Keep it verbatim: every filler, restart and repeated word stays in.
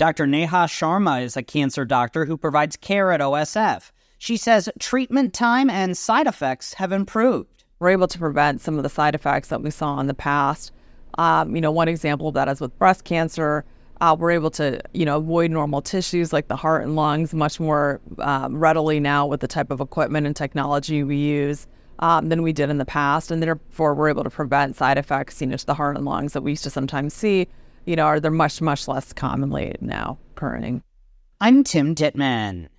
Doctor Neha Sharma is a cancer doctor who provides care at O S F. She says treatment time and side effects have improved. We're able to prevent some of the side effects that we saw in the past. Um, you know, one example of that is with breast cancer. Uh, we're able to, you know, avoid normal tissues like the heart and lungs much more um, readily now with the type of equipment and technology we use um, than we did in the past. And therefore, we're able to prevent side effects, you know, to the heart and lungs that we used to sometimes see, you know, are they're much, much less commonly now occurring. I'm Tim Dittman.